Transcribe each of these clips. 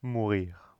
Mourir.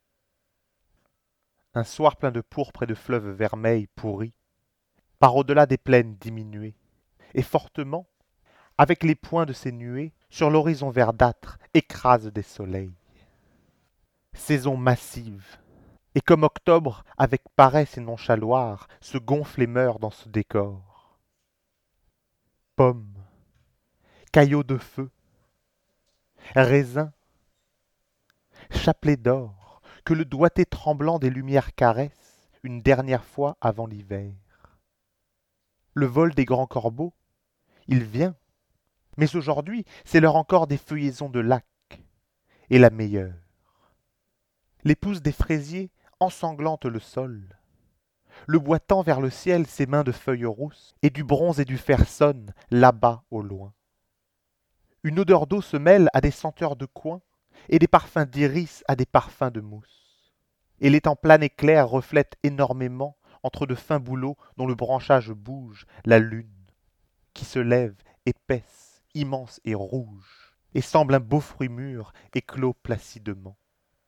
Un soir plein de pourpre et de fleuves vermeils pourris, par au-delà des plaines diminuées, et fortement, avec les points de ces nuées, sur l'horizon verdâtre, écrase des soleils. Saison massive, et comme octobre, avec paresse et nonchaloir, se gonfle et meurt dans ce décor. Pommes, caillots de feu, raisins, chapelets d'or, que le doigté tremblant des lumières caresse une dernière fois avant l'hiver. Le vol des grands corbeaux, il vient, mais aujourd'hui c'est l'heure encore des feuillaisons de lac, et la meilleure. Les pousses des fraisiers ensanglantent le sol. Le bois tend vers le ciel ses mains de feuilles rousses, et du bronze et du fer sonnent là-bas au loin. Une odeur d'eau se mêle à des senteurs de coin, et des parfums d'iris à des parfums de mousse. Et l'étang plane et clair reflète énormément, entre de fins bouleaux dont le branchage bouge, la lune, qui se lève épaisse, immense et rouge, et semble un beau fruit mûr éclos placidement.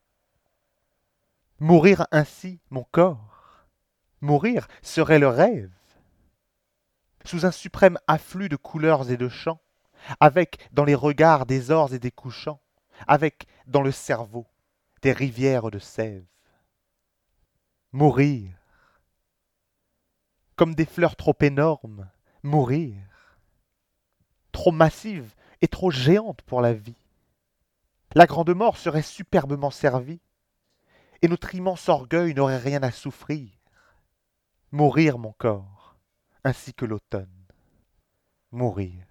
Mourir ainsi, mon corps, mourir serait le rêve. Sous un suprême afflux de couleurs et de chants, avec dans les regards des ors et des couchants, avec dans le cerveau des rivières de sève. Mourir, comme des fleurs trop énormes, mourir, trop massives et trop géantes pour la vie. La grande mort serait superbement servie, et notre immense orgueil n'aurait rien à souffrir. Mourir, mon corps, ainsi que l'automne. Mourir.